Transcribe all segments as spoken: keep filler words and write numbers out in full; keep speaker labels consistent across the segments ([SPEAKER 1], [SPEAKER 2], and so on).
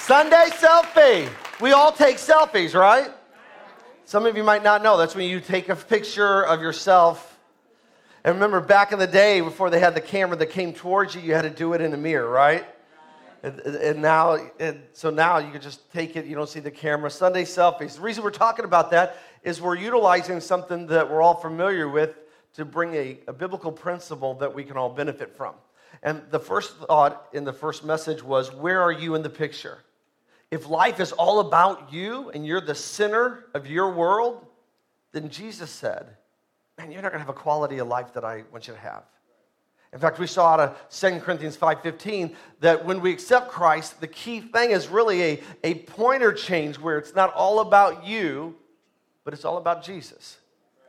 [SPEAKER 1] Sunday selfie. We all take selfies, right? Some of you might not know. That's when you take a picture of yourself. And remember, back in the day, before they had the camera that came towards you, you had to do it in a mirror, right? And, and now, and so now you can just take it. You don't see the camera. Sunday selfies. The reason we're talking about that is we're utilizing something that we're all familiar with to bring a, a biblical principle that we can all benefit from. And the first thought in the first message was, where are you in the picture? If life is all about you and you're the center of your world, then Jesus said, man, you're not going to have a quality of life that I want you to have. In fact, we saw out of Second Corinthians five fifteen that when we accept Christ, the key thing is really a, a pointer change where it's not all about you, but it's all about Jesus.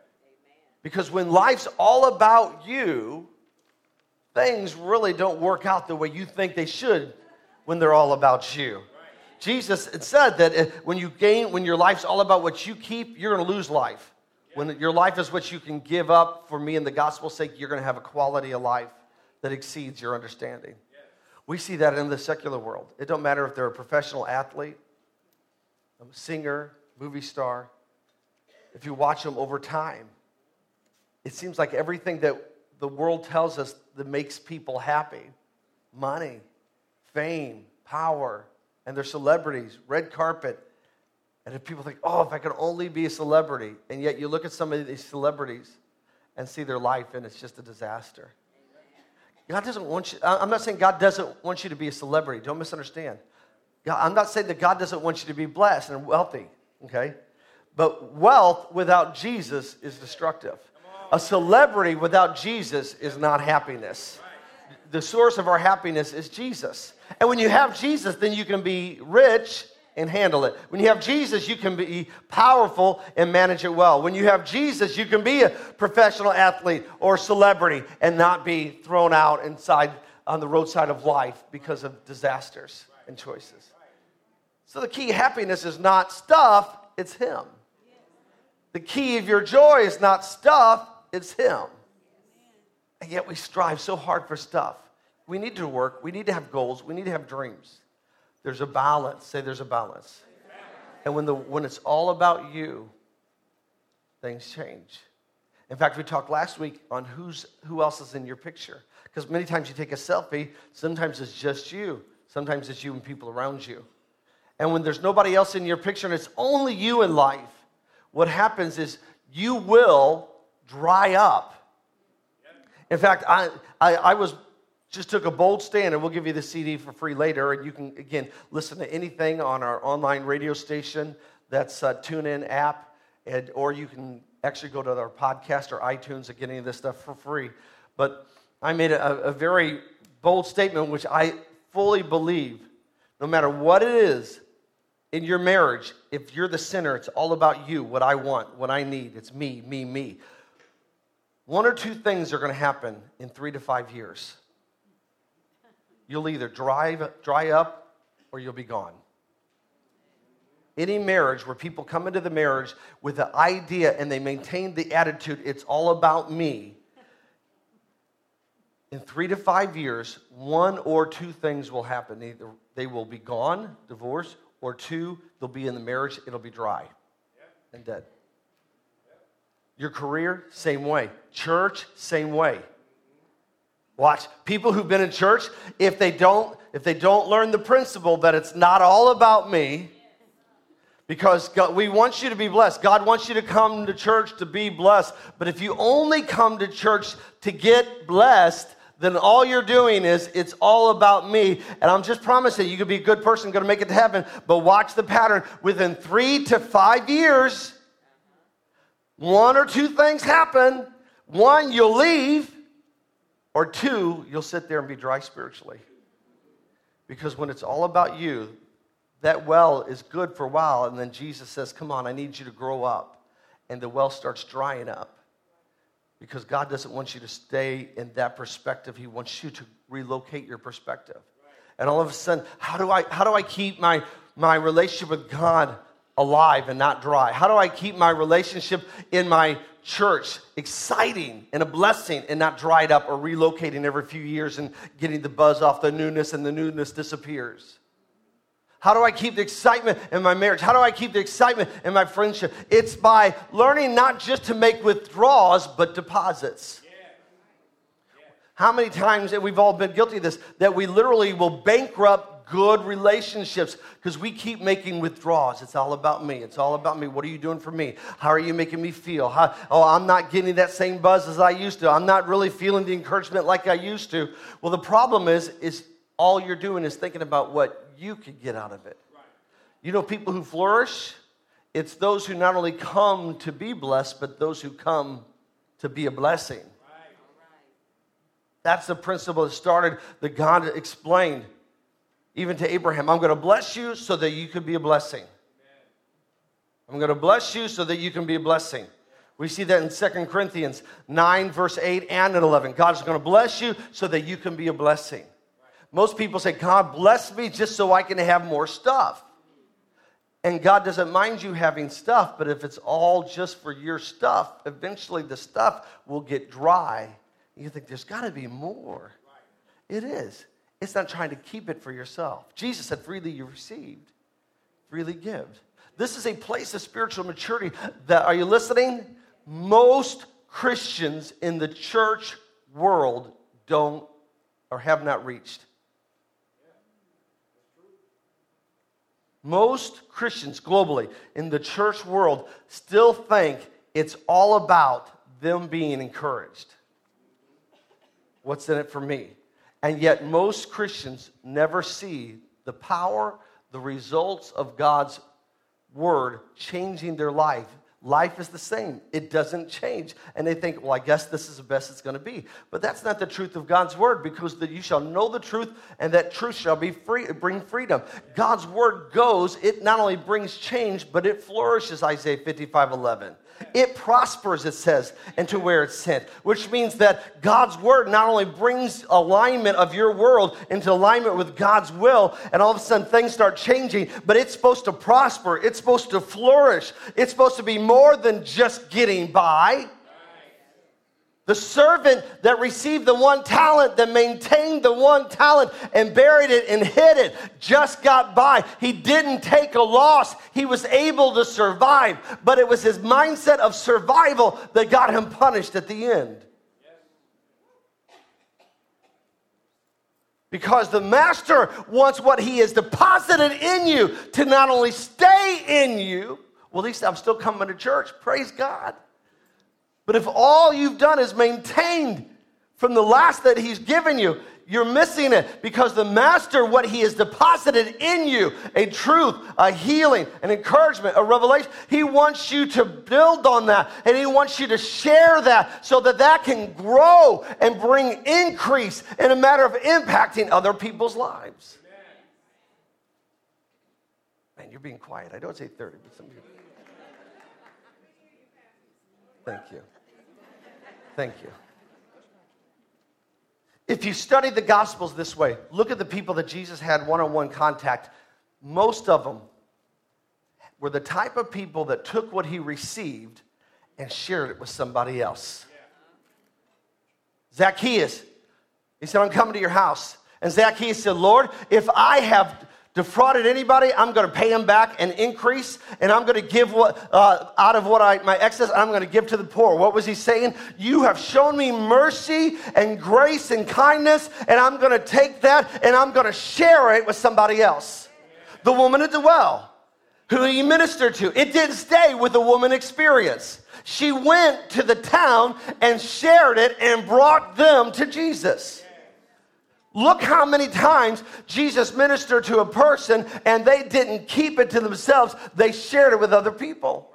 [SPEAKER 1] Because when life's all about you, things really don't work out the way you think they should when they're all about you. Jesus said that when you gain, when your life's all about what you keep, you're going to lose life. When your life is what you can give up for me and the gospel's sake, you're going to have a quality of life that exceeds your understanding. We see that in the secular world. It don't matter if they're a professional athlete, a singer, movie star. If you watch them over time, it seems like everything that the world tells us that makes people happy, money, fame, power, and they're celebrities, red carpet. And if people think, oh, if I could only be a celebrity, and yet you look at some of these celebrities and see their life, and it's just a disaster. God doesn't want you, I'm not saying God doesn't want you to be a celebrity. Don't misunderstand. God, I'm not saying that God doesn't want you to be blessed and wealthy, okay? But wealth without Jesus is destructive. A celebrity without Jesus is not happiness. The source of our happiness is Jesus. And when you have Jesus, then you can be rich and handle it. When you have Jesus, you can be powerful and manage it well. When you have Jesus, you can be a professional athlete or celebrity and not be thrown out inside on the roadside of life because of disasters and choices. So the key happiness is not stuff, it's Him. The key of your joy is not stuff, it's Him. And yet we strive so hard for stuff. We need to work. We need to have goals. We need to have dreams. There's a balance. Say there's a balance. And when the when it's all about you, things change. In fact, we talked last week on who's who else is in your picture. Because many times you take a selfie, sometimes it's just you. Sometimes it's you and people around you. And when there's nobody else in your picture and it's only you in life, what happens is you will dry up. In fact, I, I, I was just took a bold stand, and we'll give you the C D for free later, and you can, again, listen to anything on our online radio station. That's a TuneIn app, and, or you can actually go to our podcast or iTunes and get any of this stuff for free. But I made a, a very bold statement, which I fully believe, no matter what it is in your marriage, if you're the sinner, it's all about you, what I want, what I need. It's me, me, me. One or two things are going to happen in three to five years. You'll either dry, dry up or you'll be gone. Any marriage where people come into the marriage with the idea and they maintain the attitude, it's all about me, in three to five years, one or two things will happen. Either they will be gone, divorced, or two, they'll be in the marriage, it'll be dry and dead. Your career, same way. Church, same way. Watch, people who've been in church, if they don't, if they don't learn the principle that it's not all about me, because God, we want you to be blessed. God wants you to come to church to be blessed. But if you only come to church to get blessed, then all you're doing is it's all about me. And I'm just promising you can be a good person, going to make it to heaven. But watch the pattern. Within three to five years, one or two things happen. One, you'll leave. Or two, you'll sit there and be dry spiritually. Because when it's all about you, that well is good for a while, and then Jesus says, come on, I need you to grow up. And the well starts drying up. Because God doesn't want you to stay in that perspective. He wants you to relocate your perspective. And all of a sudden, how do I how do I keep my, my relationship with God alive and not dry? How do I keep my relationship in my church exciting and a blessing and not dried up or relocating every few years and getting the buzz off the newness and the newness disappears? How do I keep the excitement in my marriage? How do I keep the excitement in my friendship? It's by learning not just to make withdrawals, but deposits. Yeah. Yeah. How many times, and we've all been guilty of this, that we literally will bankrupt good relationships because we keep making withdrawals. It's all about me. It's all about me. What are you doing for me? How are you making me feel? How, oh, I'm not getting that same buzz as I used to. I'm not really feeling the encouragement like I used to. Well, the problem is, is all you're doing is thinking about what you could get out of it. Right. You know, people who flourish, it's those who not only come to be blessed, but those who come to be a blessing. Right. That's the principle that started, that God explained, even to Abraham. I'm going to bless you so that you can be a blessing. Amen. I'm going to bless you so that you can be a blessing. We see that in Second Corinthians nine, verse eight and eleven. God's going to bless you so that you can be a blessing. Most people say, God bless me just so I can have more stuff. And God doesn't mind you having stuff, but if it's all just for your stuff, eventually the stuff will get dry. You think, there's got to be more. It is. It's not trying to keep it for yourself. Jesus said, freely you received, freely give. This is a place of spiritual maturity that, are you listening? Most Christians in the church world don't or have not reached. Most Christians globally in the church world still think it's all about them being encouraged. What's in it for me? And yet most Christians never see the power, the results of God's word changing their life. Life is the same. It doesn't change. And they think, well, I guess this is the best it's going to be. But that's not the truth of God's word, because that you shall know the truth, and that truth shall be free, bring freedom. God's word goes, it not only brings change, but it flourishes, Isaiah fifty-five eleven. It prospers, it says, into where it's sent, which means that God's word not only brings alignment of your world into alignment with God's will, and all of a sudden things start changing, but it's supposed to prosper. It's supposed to flourish. It's supposed to be more than just getting by. The servant that received the one talent, that maintained the one talent and buried it and hid it, just got by. He didn't take a loss. He was able to survive. But it was his mindset of survival that got him punished at the end. Because the master wants what he has deposited in you to not only stay in you. Well, at least I'm still coming to church. Praise God. But if all you've done is maintained from the last that he's given you, you're missing it, because the master, what he has deposited in you, a truth, a healing, an encouragement, a revelation, he wants you to build on that, and he wants you to share that so that that can grow and bring increase in a matter of impacting other people's lives. Man, you're being quiet. I don't say thirty, but some of you. Thank you. Thank you. If you study the Gospels this way, look at the people that Jesus had one-on-one contact. Most of them were the type of people that took what he received and shared it with somebody else. Zacchaeus, he said, I'm coming to your house. And Zacchaeus said, Lord, if I have defrauded anybody, I'm going to pay him back and increase, and I'm going to give what uh, out of what I my excess, I'm going to give to the poor. What was he saying? You have shown me mercy and grace and kindness, and I'm going to take that and I'm going to share it with somebody else. The woman at the well, who he ministered to, it didn't stay with the woman experience. She went to the town and shared it and brought them to Jesus. Look how many times Jesus ministered to a person and they didn't keep it to themselves. They shared it with other people.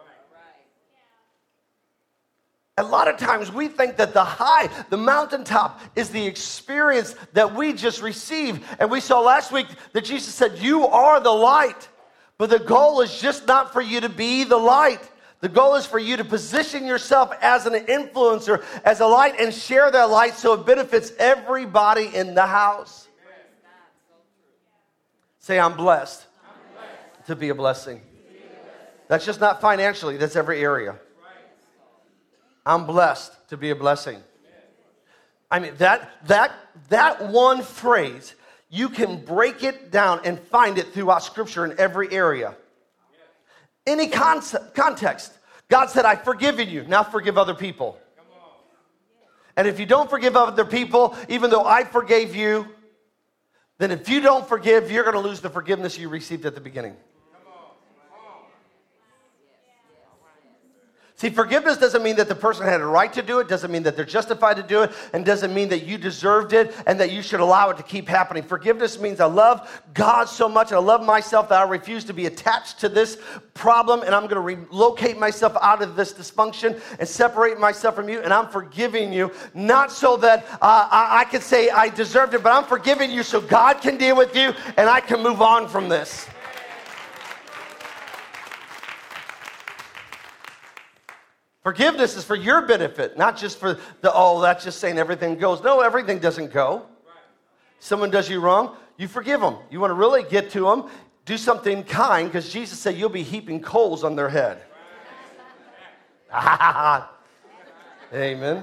[SPEAKER 1] A lot of times we think that the high, the mountaintop, is the experience that we just received. And we saw last week that Jesus said, you are the light. But the goal is just not for you to be the light. The goal is for you to position yourself as an influencer, as a light, and share that light so it benefits everybody in the house. Say, I'm blessed, I'm blessed to be a blessing. Be a blessing. That's just not financially, that's every area. I'm blessed to be a blessing. I mean, that that that one phrase, you can break it down and find it throughout Scripture in every area. Any concept, context. God said, I've forgiven you. Now forgive other people. And if you don't forgive other people, even though I forgave you, then if you don't forgive, you're going to lose the forgiveness you received at the beginning. See, forgiveness doesn't mean that the person had a right to do it, doesn't mean that they're justified to do it, and doesn't mean that you deserved it and that you should allow it to keep happening. Forgiveness means I love God so much and I love myself that I refuse to be attached to this problem, and I'm going to relocate myself out of this dysfunction and separate myself from you, and I'm forgiving you, not so that uh, I, I can say I deserved it, but I'm forgiving you so God can deal with you and I can move on from this. Forgiveness is for your benefit, not just for the, oh, that's just saying everything goes. No, everything doesn't go. Someone does you wrong, you forgive them. You want to really get to them, do something kind, because Jesus said you'll be heaping coals on their head. Amen.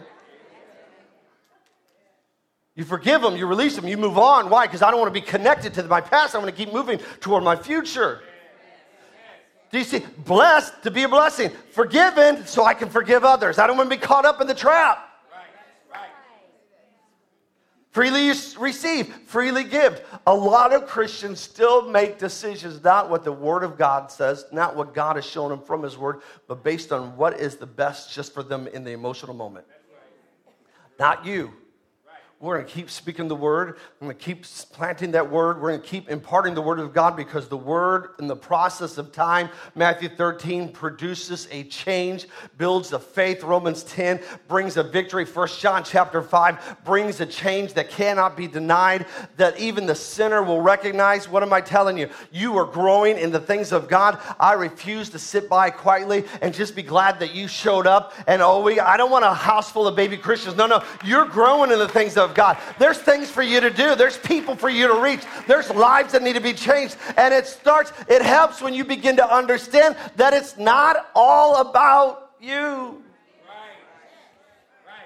[SPEAKER 1] You forgive them, you release them, you move on. Why? Because I don't want to be connected to my past. I want to keep moving toward my future. Do you see? Blessed to be a blessing. Forgiven so I can forgive others. I don't want to be caught up in the trap. Right. Right. Freely receive, freely give. A lot of Christians still make decisions, not what the Word of God says, not what God has shown them from His Word, but based on what is the best just for them in the emotional moment. Not you. We're going to keep speaking the Word. We're going to keep planting that Word. We're going to keep imparting the Word of God, because the Word, in the process of time, Matthew thirteen, produces a change, builds a faith. Romans ten brings a victory. First John chapter five brings a change that cannot be denied, that even the sinner will recognize. What am I telling you? You are growing in the things of God. I refuse to sit by quietly and just be glad that you showed up. And oh, we, I don't want a house full of baby Christians. No, no. You're growing in the things of God. There's things for you to do. There's people for you to reach. There's lives that need to be changed. And it starts, it helps when you begin to understand that it's not all about you. Right. Right.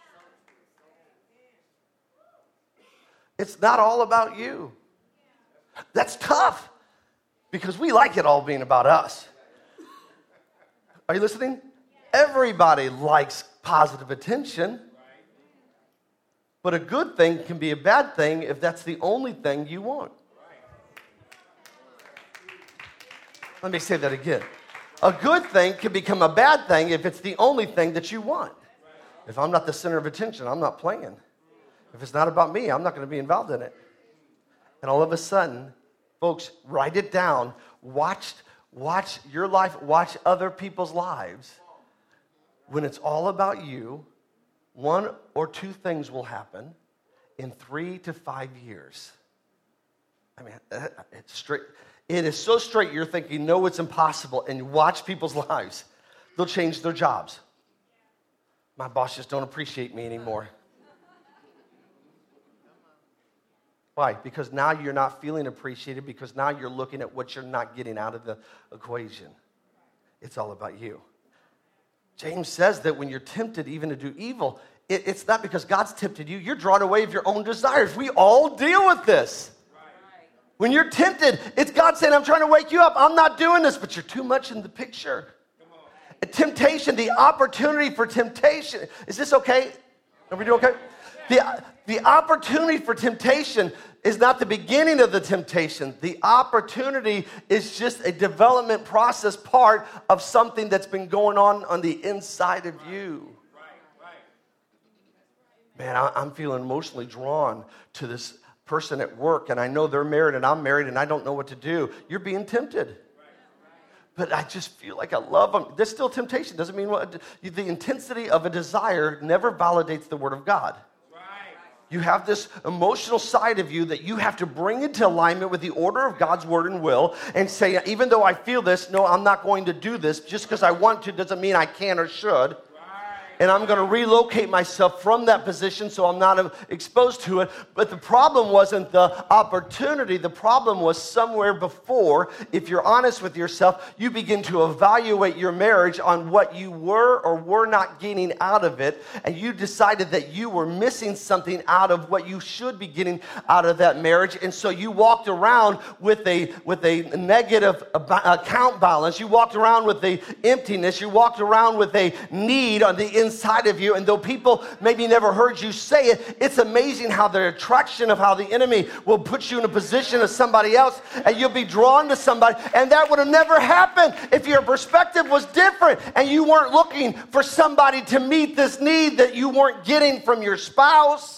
[SPEAKER 1] It's not all about you. That's tough, because we like it all being about us. Are you listening? Everybody likes positive attention. But a good thing can be a bad thing if that's the only thing you want. Let me say that again. A good thing can become a bad thing if it's the only thing that you want. If I'm not the center of attention, I'm not playing. If it's not about me, I'm not going to be involved in it. And all of a sudden, folks, write it down. Watch, watch your life. Watch other people's lives. When it's all about you, one or two things will happen in three to five years. I mean, it's straight. It is so straight you're thinking, no, it's impossible. And you watch people's lives. They'll change their jobs. My boss just don't appreciate me anymore. Why? Because now you're not feeling appreciated, because now you're looking at what you're not getting out of the equation. It's all about you. James says that when you're tempted even to do evil, it, it's not because God's tempted you. You're drawn away of your own desires. We all deal with this. Right. When you're tempted, it's God saying, I'm trying to wake you up. I'm not doing this, but you're too much in the picture. A temptation, the opportunity for temptation. Is this okay? Are we doing okay? The, the opportunity for temptation is not the beginning of the temptation. The opportunity is just a development process, part of something that's been going on on the inside of you. Man, I, I'm feeling emotionally drawn to this person at work, and I know they're married and I'm married and I don't know what to do. You're being tempted. But I just feel like I love them. There's still temptation. Doesn't mean what, the intensity of a desire never validates the Word of God. You have this emotional side of you that you have to bring into alignment with the order of God's word and will, and say, even though I feel this, no, I'm not going to do this. Just because I want to doesn't mean I can or should. Right. And I'm going to relocate myself from that position so I'm not exposed to it. But the problem wasn't the opportunity. The problem was somewhere before. If you're honest with yourself, you begin to evaluate your marriage on what you were or were not getting out of it. And you decided that you were missing something out of what you should be getting out of that marriage. And so you walked around with a, with a negative account balance. You walked around with a emptiness. You walked around with a need on the inside. inside of you, and though people maybe never heard you say it, it's amazing how the attraction of how the enemy will put you in a position of somebody else, and you'll be drawn to somebody, and that would have never happened if your perspective was different, and you weren't looking for somebody to meet this need that you weren't getting from your spouse.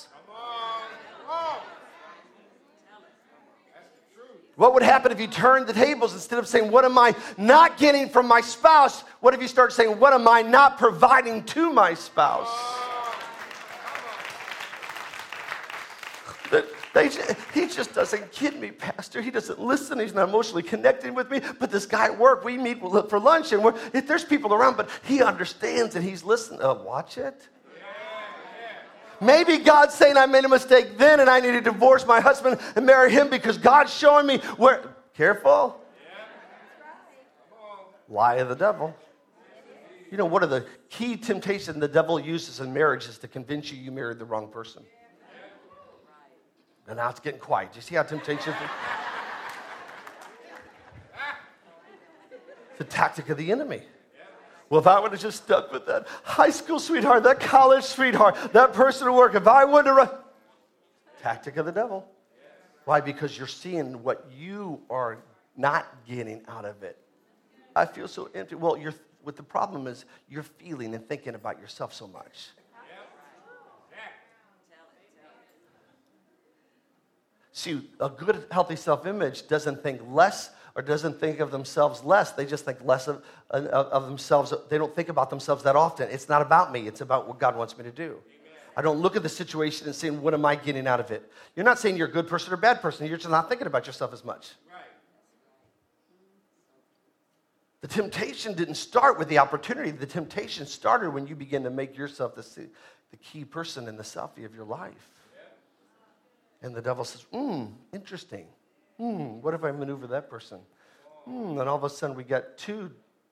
[SPEAKER 1] What would happen if you turned the tables instead of saying, what am I not getting from my spouse? What if you start saying, what am I not providing to my spouse? They, he just doesn't get me, Pastor. He doesn't listen. He's not emotionally connecting with me. But this guy at work, we meet for lunch, and we're, there's people around, but he understands and he's listening. Uh, watch it. Maybe God's saying I made a mistake then and I need to divorce my husband and marry him because God's showing me where. Careful. Lie of the devil. You know, one of the key temptations the devil uses in marriage is to convince you you married the wrong person. And now it's getting quiet. Do you see how temptation is? It's the tactic of the enemy. Well, if I would have just stuck with that high school sweetheart, that college sweetheart, that person at work, if I would have run. Tactic of the devil. Why? Because you're seeing what you are not getting out of it. I feel so empty. Well, you're, what the problem is, you're feeling and thinking about yourself so much. See, a good, healthy self-image doesn't think less or doesn't think of themselves less. They just think less of, of, of themselves. They don't think about themselves that often. It's not about me. It's about what God wants me to do. Amen. I don't look at the situation and saying, what am I getting out of it? You're not saying you're a good person or a bad person. You're just not thinking about yourself as much. Right. The temptation didn't start with the opportunity. The temptation started when you begin to make yourself the, the key person in the selfie of your life. Yeah. And the devil says, hmm, interesting. Hmm, what if I maneuver that person? Hmm, and all of a sudden we got two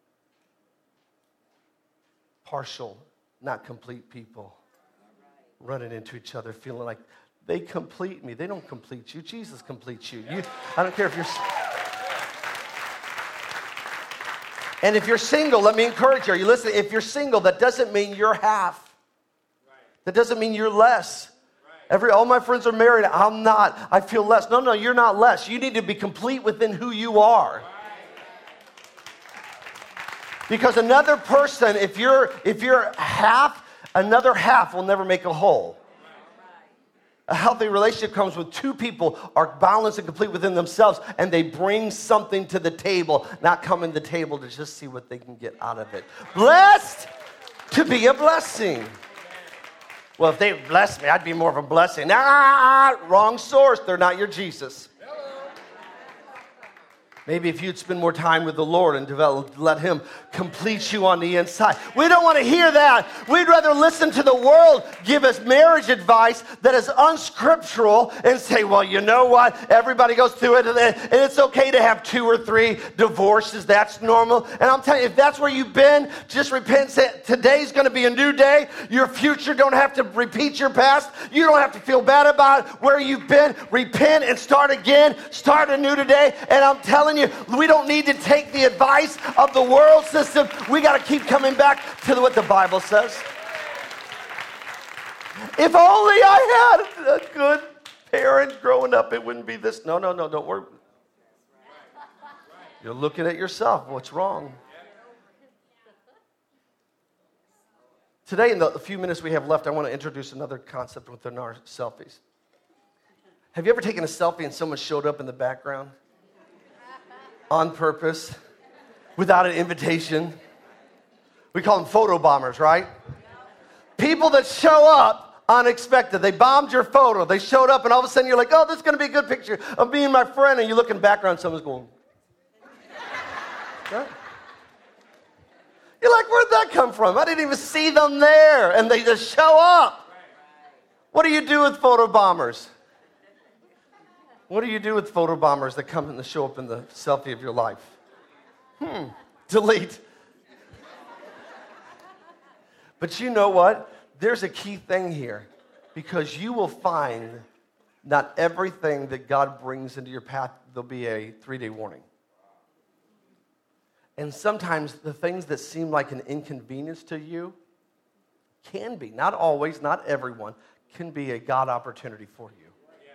[SPEAKER 1] partial, not complete people running into each other, feeling like they complete me. They don't complete you. Jesus completes you. you I don't care if you're... And if you're single, let me encourage you. Are you listening? If you're single, that doesn't mean you're half. That doesn't mean you're less. Every, all my friends are married. I'm not. I feel less. No, no, you're not less. You need to be complete within who you are. Because another person, if you're if you're half, another half will never make a whole. A healthy relationship comes with two people are balanced and complete within themselves, and they bring something to the table, not come in the table to just see what they can get out of it. Blessed to be a blessing. Well, if they blessed me, I'd be more of a blessing. Ah, wrong source. They're not your Jesus. Maybe if you'd spend more time with the Lord and develop, let Him complete you on the inside. We don't want to hear that. We'd rather listen to the world give us marriage advice that is unscriptural and say, well, you know what? Everybody goes through it, and it's okay to have two or three divorces. That's normal. And I'm telling you, if that's where you've been, just repent. Say, today's going to be a new day. Your future don't have to repeat your past. You don't have to feel bad about where you've been. Repent and start again. Start anew today. And I'm telling you, we don't need to take the advice of the world system. We got to keep coming back to what the Bible says. If only I had a good parent growing up, it wouldn't be this. No, no, no, don't worry. You're looking at yourself. What's wrong? Today, in the few minutes we have left, I want to introduce another concept within our selfies. Have you ever taken a selfie and someone showed up in the background? On purpose, without an invitation. We call them photo bombers, right? People that show up unexpected. They bombed your photo. They showed up, and all of a sudden you're like, oh, this is going to be a good picture of me and my friend, and you look in the background, someone's going. Right? You're like, where'd that come from? I didn't even see them there, and they just show up. What do you do with photo bombers? What do you do with photo bombers that come and show up in the selfie of your life? Hmm, delete. But you know what? There's a key thing here, because you will find not everything that God brings into your path, there'll be a three-day warning. And sometimes the things that seem like an inconvenience to you can be, not always, not everyone, can be a God opportunity for you.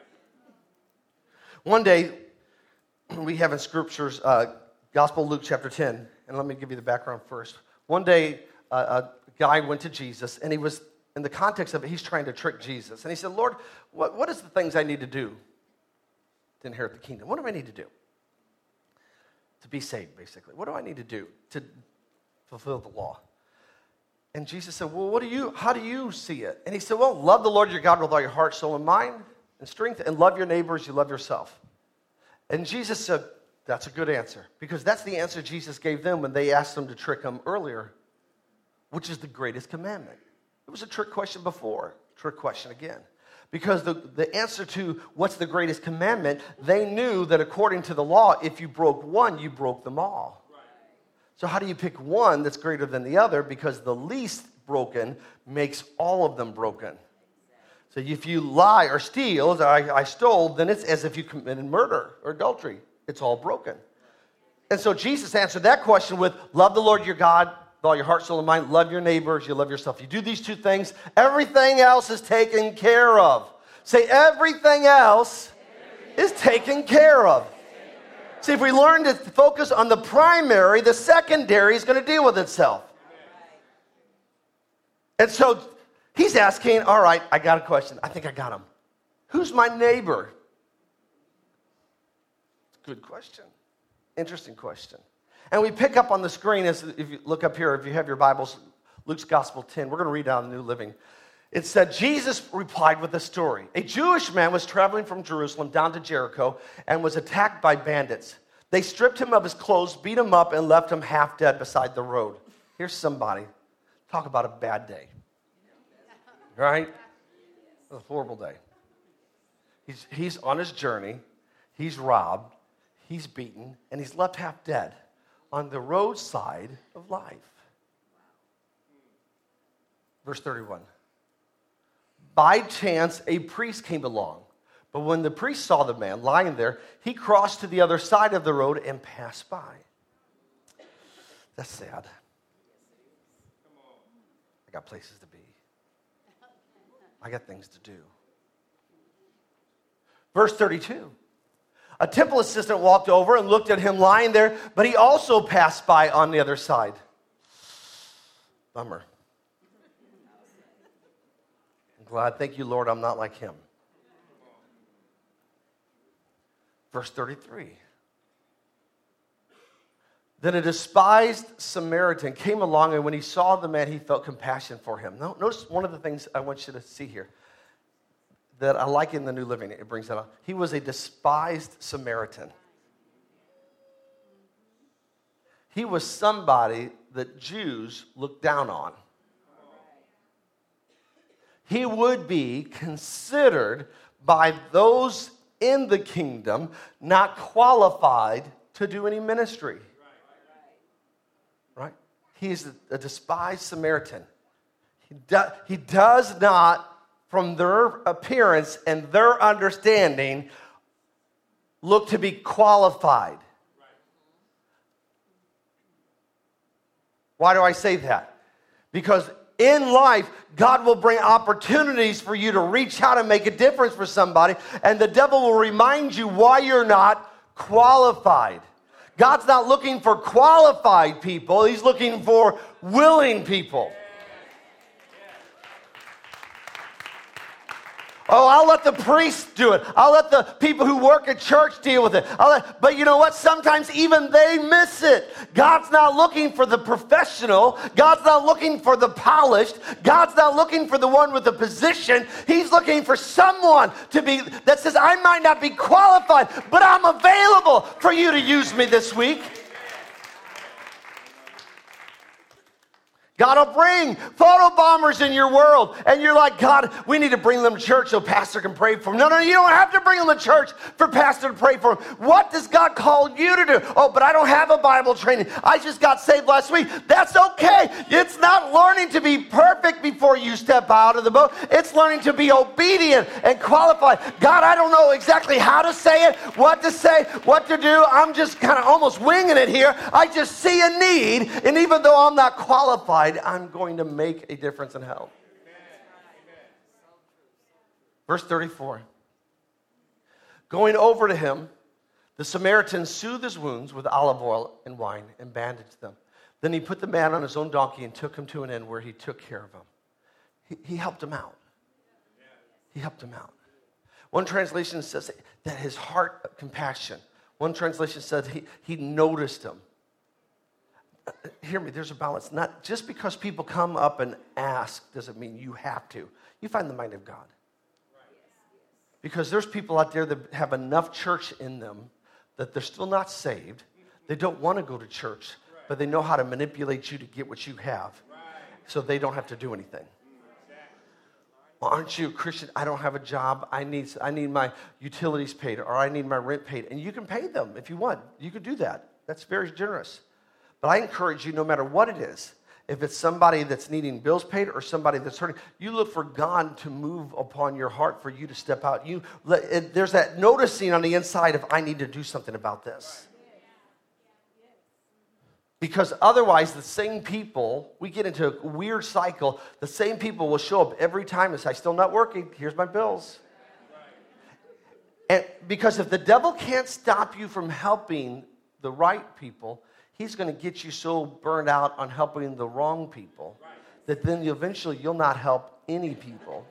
[SPEAKER 1] One day, we have in scriptures, uh, Gospel Luke chapter ten, and let me give you the background first. One day, uh, a guy went to Jesus, and he was, in the context of it, he's trying to trick Jesus. And he said, Lord, what, what is the things I need to do to inherit the kingdom? What do I need to do to be saved, basically? What do I need to do to fulfill the law? And Jesus said, well, what do you, how do you see it? And he said, well, love the Lord your God with all your heart, soul, and mind, and strength, and love your neighbor as you love yourself. And Jesus said, that's a good answer, because that's the answer Jesus gave them when they asked him to trick him earlier, which is the greatest commandment. It was a trick question before, trick question again. Because the, the answer to what's the greatest commandment, they knew that according to the law, if you broke one, you broke them all. Right. So how do you pick one that's greater than the other? Because the least broken makes all of them broken. So if you lie or steal, as I, I stole, then it's as if you committed murder or adultery. It's all broken. And so Jesus answered that question with, love the Lord your God with all your heart, soul, and mind. Love your neighbors. You love yourself. You do these two things, everything else is taken care of. Say, everything else is taken care of. See, if we learn to focus on the primary, the secondary is going to deal with itself. And so he's asking, all right, I got a question. I think I got him. Who's my neighbor? Good question. Interesting question. And we pick up on the screen, as if you look up here, if you have your Bibles, Luke's Gospel ten. We're going to read out the New Living. It said, Jesus replied with a story. A Jewish man was traveling from Jerusalem down to Jericho and was attacked by bandits. They stripped him of his clothes, beat him up, and left him half dead beside the road. Here's somebody. Talk about a bad day. Right? It was a horrible day. He's, he's on his journey. He's robbed. He's beaten. And he's left half dead on the roadside of life. Verse thirty-one. By chance, a priest came along. But when the priest saw the man lying there, he crossed to the other side of the road and passed by. That's sad. I got places to be. I got things to do. Verse thirty-two. A temple assistant walked over and looked at him lying there, but he also passed by on the other side. Bummer. I'm glad. Thank you, Lord, I'm not like him. Verse thirty-three. Then a despised Samaritan came along, and when he saw the man, he felt compassion for him. Now, notice one of the things I want you to see here that I like in the New Living. It brings that up. He was a despised Samaritan. He was somebody that Jews looked down on. He would be considered by those in the kingdom not qualified to do any ministry. Right? He is a, a despised Samaritan. He, do, he does not, from their appearance and their understanding, look to be qualified. Why do I say that? Because in life, God will bring opportunities for you to reach out and make a difference for somebody, and the devil will remind you why you're not qualified. God's not looking for qualified people. He's looking for willing people. Oh, I'll let the priests do it. I'll let the people who work at church deal with it. I'll let, but you know what? Sometimes even they miss it. God's not looking for the professional. God's not looking for the polished. God's not looking for the one with the position. He's looking for someone to be that says, I might not be qualified, but I'm available for you to use me this week. God will bring photo bombers in your world. And you're like, God, we need to bring them to church so pastor can pray for them. No, no, you don't have to bring them to church for pastor to pray for them. What does God call you to do? Oh, but I don't have a Bible training. I just got saved last week. That's okay. It's not learning to be perfect before you step out of the boat. It's learning to be obedient and qualified. God, I don't know exactly how to say it, what to say, what to do. I'm just kind of almost winging it here. I just see a need. And even though I'm not qualified, I'm going to make a difference and help. Verse thirty-four. Going over to him, the Samaritan soothed his wounds with olive oil and wine and bandaged them. Then he put the man on his own donkey and took him to an inn where he took care of him. He, he helped him out. He helped him out. One translation says that his heart of compassion. One translation said he, he noticed him. Hear me, there's a balance. Not just because people come up and ask doesn't mean you have to. You find the mind of God. Because there's people out there that have enough church in them that they're still not saved. They don't want to go to church, but they know how to manipulate you to get what you have so they don't have to do anything. Well, aren't you a Christian? I don't have a job. I need, I need my utilities paid or I need my rent paid. And you can pay them if you want. You could do that. That's very generous. But I encourage you, no matter what it is, if it's somebody that's needing bills paid or somebody that's hurting, you look for God to move upon your heart for you to step out. You let, it, there's that noticing on the inside of, I need to do something about this. Because otherwise, the same people, we get into a weird cycle, the same people will show up every time and say, still not working, here's my bills. And because if the devil can't stop you from helping the right people, he's going to get you so burned out on helping the wrong people that then eventually you'll not help any people.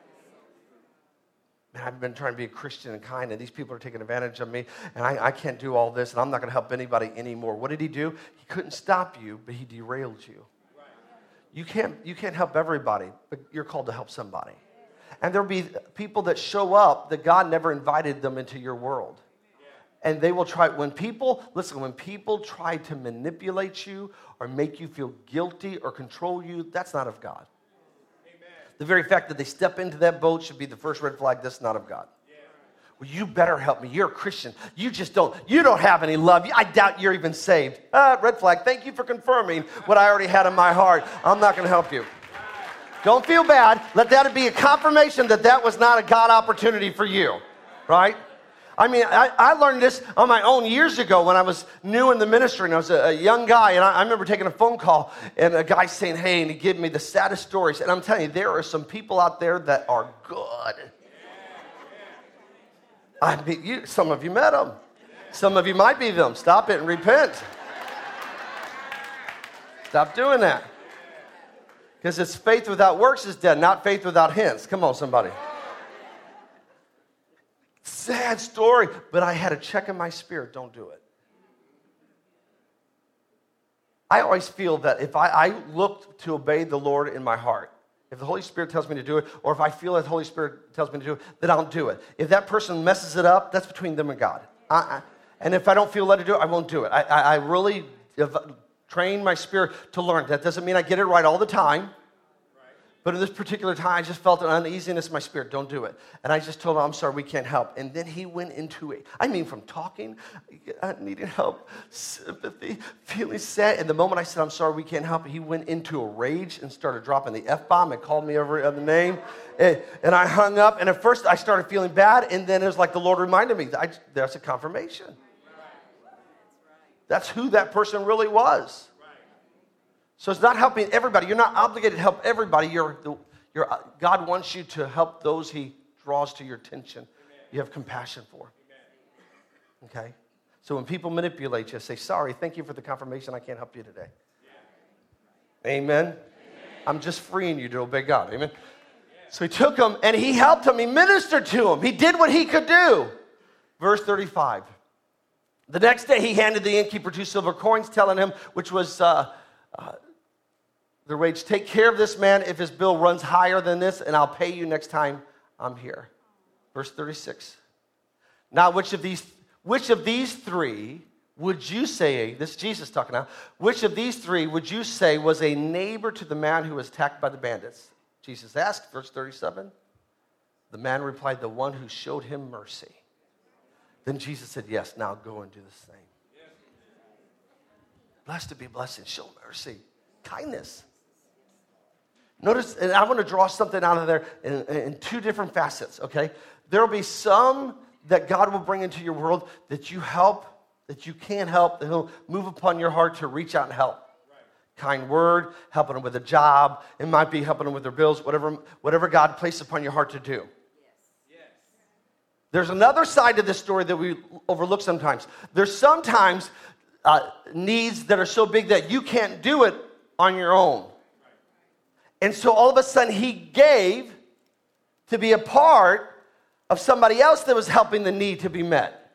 [SPEAKER 1] Man, I've been trying to be a Christian and kind, and these people are taking advantage of me, and I, I can't do all this, and I'm not going to help anybody anymore. What did he do? He couldn't stop you, but he derailed you. You can't, you can't help everybody, but you're called to help somebody. And there'll be people that show up that God never invited them into your world. And they will try, when people, listen, when people try to manipulate you or make you feel guilty or control you, that's not of God. Amen. The very fact that they step into that boat should be the first red flag, that's not of God. Yeah. Well, you better help me. You're a Christian. You just don't, you don't have any love. I doubt you're even saved. Uh, red flag, thank you for confirming what I already had in my heart. I'm not going to help you. Don't feel bad. Let that be a confirmation that that was not a God opportunity for you, right? I mean, I, I learned this on my own years ago when I was new in the ministry, and I was a, a young guy, and I, I remember taking a phone call, and a guy saying, hey, and he gave me the saddest stories, and I'm telling you, there are some people out there that are good. I mean, you, some of you met them. Some of you might be them. Stop it and repent. Stop doing that. Because it's faith without works is dead, not faith without hints. Come on, somebody. Sad story, but I had a check in my spirit. Don't do it. I always feel that if I, I look to obey the Lord in my heart, if the Holy Spirit tells me to do it, or if I feel that the Holy Spirit tells me to do it, then I'll do it. If that person messes it up, that's between them and God. I, I, and if I don't feel led to do it, I won't do it. I, I, I really train my spirit to learn. That doesn't mean I get it right all the time. But in this particular time, I just felt an uneasiness in my spirit. Don't do it. And I just told him, I'm sorry, we can't help. And then he went into it. I mean, from talking, I needed help, sympathy, feeling sad. And the moment I said, I'm sorry, we can't help, he went into a rage and started dropping the F-bomb and called me every other name. And, and I hung up. And at first, I started feeling bad. And then it was like the Lord reminded me, I, that's a confirmation. That's who that person really was. So it's not helping everybody. You're not obligated to help everybody. You're, you're, God wants you to help those he draws to your attention. Amen. You have compassion for. Amen. Okay? So when people manipulate you, say, sorry, thank you for the confirmation. I can't help you today. Yeah. Amen? Amen? I'm just freeing you to obey God. Amen? Yeah. So he took him and he helped him. He ministered to him. He did what he could do. Verse thirty-five. The next day he handed the innkeeper two silver coins, telling him, which was... Uh, uh, The wage, take care of this man if his bill runs higher than this, and I'll pay you next time I'm here. Verse thirty-six. Now, which of these, which of these three would you say, this is Jesus talking now, which of these three would you say was a neighbor to the man who was attacked by the bandits? Jesus asked, verse thirty-seven. The man replied, the one who showed him mercy. Then Jesus said, yes, now go and do the same. Blessed to be blessed, show mercy, kindness. Notice, and I want to draw something out of there in, in two different facets, okay? There will be some that God will bring into your world that you help, that you can help, that he'll move upon your heart to reach out and help. Right. Kind word, helping them with a job. It might be helping them with their bills, whatever, whatever God placed upon your heart to do. Yes. There's another side to this story that we overlook sometimes. There's sometimes uh, needs that are so big that you can't do it on your own. Right. And so all of a sudden he gave to be a part of somebody else that was helping the need to be met.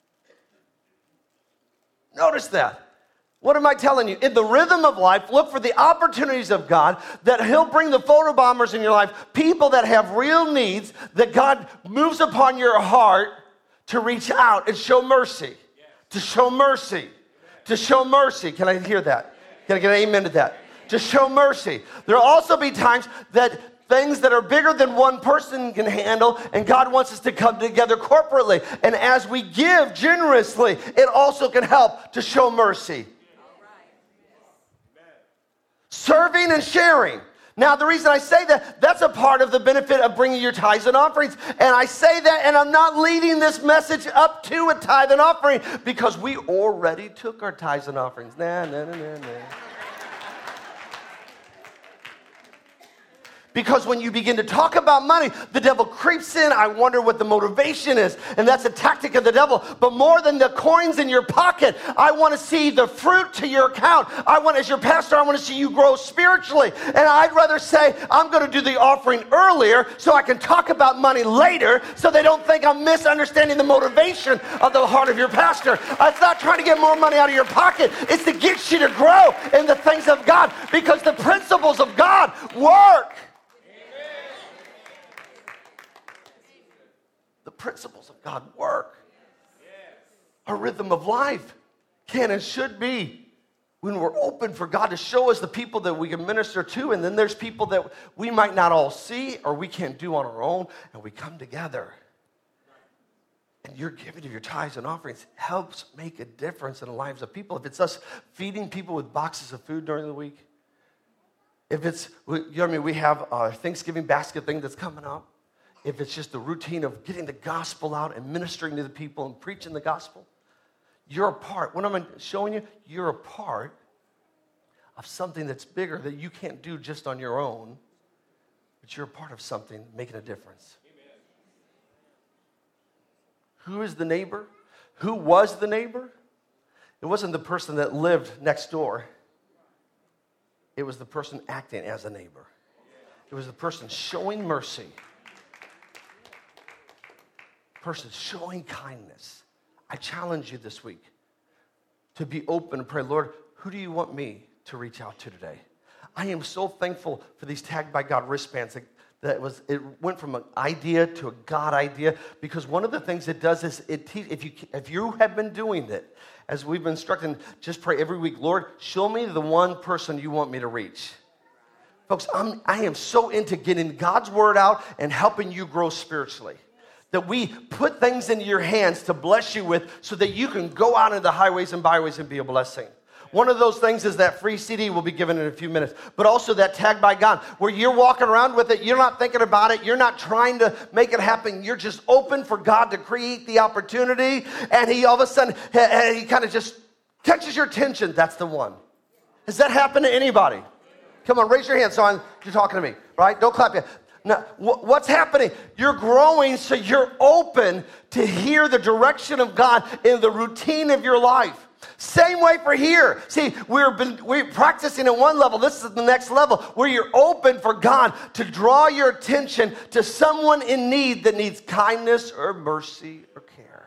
[SPEAKER 1] Notice that. What am I telling you? In the rhythm of life, look for the opportunities of God that he'll bring the photobombers in your life, people that have real needs, that God moves upon your heart to reach out and show mercy. To show mercy. To show mercy. Can I hear that? Can I get an amen to that? To show mercy. There'll also be times that things that are bigger than one person can handle, and God wants us to come together corporately. And as we give generously, it also can help to show mercy. Serving and sharing. Now, the reason I say that, that's a part of the benefit of bringing your tithes and offerings. And I say that, and I'm not leading this message up to a tithe and offering because we already took our tithes and offerings. Nah, nah, nah, nah, nah. Because when you begin to talk about money, the devil creeps in. I wonder what the motivation is. And that's a tactic of the devil. But more than the coins in your pocket, I want to see the fruit to your account. I want, as your pastor, I want to see you grow spiritually. And I'd rather say, I'm going to do the offering earlier so I can talk about money later so they don't think I'm misunderstanding the motivation of the heart of your pastor. It's not trying to get more money out of your pocket. It's to get you to grow in the things of God because the principles of God work. The principles of God work. Our rhythm of life can and should be when we're open for God to show us the people that we can minister to, and then there's people that we might not all see or we can't do on our own, and we come together. And your giving of your tithes and offerings helps make a difference in the lives of people. If it's us feeding people with boxes of food during the week, if it's, you know what I mean, we have our Thanksgiving basket thing that's coming up. If it's just the routine of getting the gospel out and ministering to the people and preaching the gospel, you're a part. What am I showing you? You're a part of something that's bigger that you can't do just on your own, but you're a part of something making a difference. Amen. Who is the neighbor? Who was the neighbor? It wasn't the person that lived next door. It was the person acting as a neighbor. It was the person showing mercy. Person showing kindness. I challenge you this week to be open and pray, Lord, who do you want me to reach out to today? I am so thankful for these Tagged by God wristbands. That, that was it went from an idea to a God idea because one of the things it does is it te- if you if you have been doing it as we've been instructing, just pray every week, Lord, show me the one person you want me to reach. Folks, I'm, I am so into getting God's word out and helping you grow spiritually. That we put things into your hands to bless you with so that you can go out into the highways and byways and be a blessing. One of those things is that free C D we'll be given in a few minutes, but also that Tagged by God, where you're walking around with it, you're not thinking about it, you're not trying to make it happen, you're just open for God to create the opportunity, and he all of a sudden, he, he kind of just catches your attention. That's the one. Has that happened to anybody? Come on, raise your hand so I'm, you're talking to me, right? Don't clap yet. Now, what's happening? You're growing, so you're open to hear the direction of God in the routine of your life. Same way for here. See, we're, been, we're practicing at one level. This is the next level where you're open for God to draw your attention to someone in need that needs kindness or mercy or care.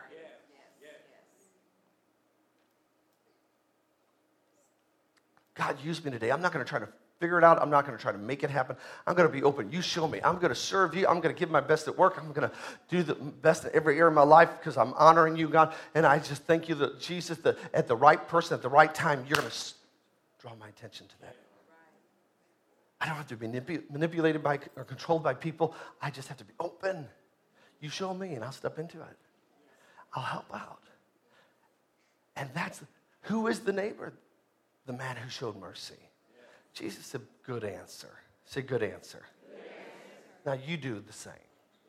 [SPEAKER 1] God, use me today. I'm not going to try to figure it out. I'm not going to try to make it happen. I'm going to be open. You show me. I'm going to serve you. I'm going to give my best at work. I'm going to do the best in every area of my life because I'm honoring you, God. And I just thank you that, Jesus, that at the right person, at the right time, you're going to draw my attention to that. I don't have to be manip- manipulated by or controlled by people. I just have to be open. You show me, and I'll step into it. I'll help out. And that's, who is the neighbor? The man who showed mercy. Jesus said, good answer. Say, good answer. Good answer. Now you do the same.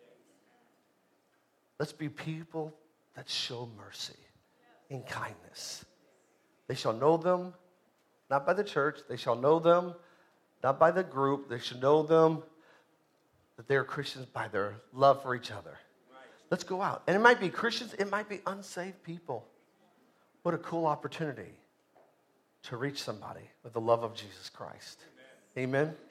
[SPEAKER 1] Let's be people that show mercy in kindness. They shall know them, not by the church. They shall know them, not by the group. They should know them that they're Christians by their love for each other. Let's go out. And it might be Christians. It might be unsaved people. What a cool opportunity to reach somebody with the love of Jesus Christ. Amen. Amen.